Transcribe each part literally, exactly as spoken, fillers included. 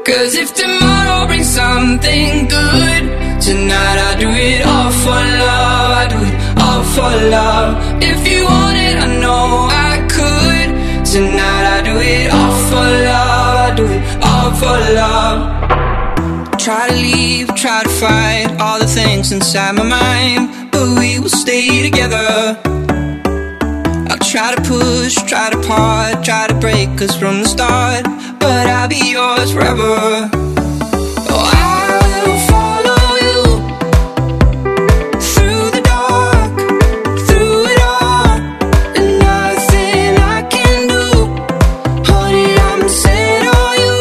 Cause if tomorrow brings something good, tonight I do it all for love. I do it all for love. If you want it, I know I could. Tonight I do it all for love. I do it all for love. Try to leave, try to fight all the things inside my mind, but we will stay together. I'll try to push, try to part, try to break us from the start, but I'll be yours forever. Oh, I will follow you through the dark, through it all, and nothing I can do, honey, I'm set on you.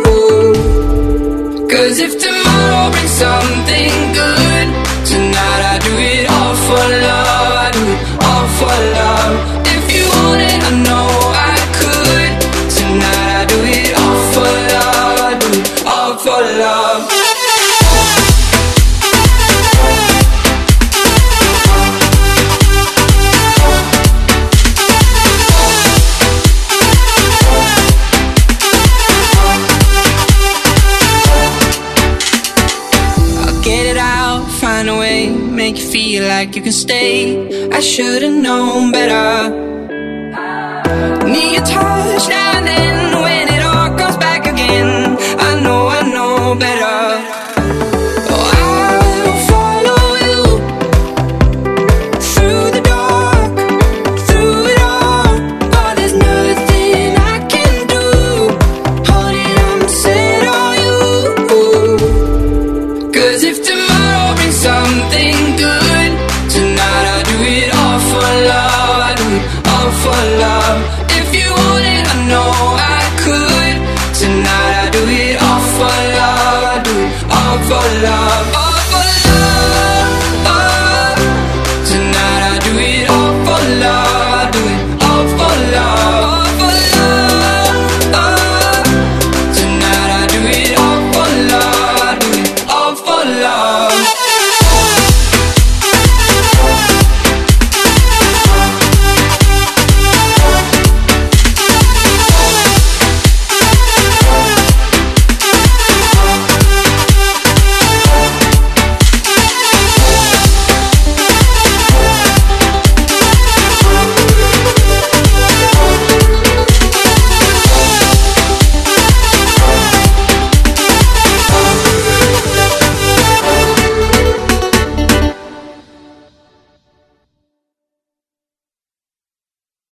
Cause if tomorrow brings something good, tonight I do it all for love. I do it all for love. If you want it, I know I could. Tonight I do it all for love. I do it all for love. I'll get it out, find a way, make you feel like you can stay. I should've known better. Need your touch,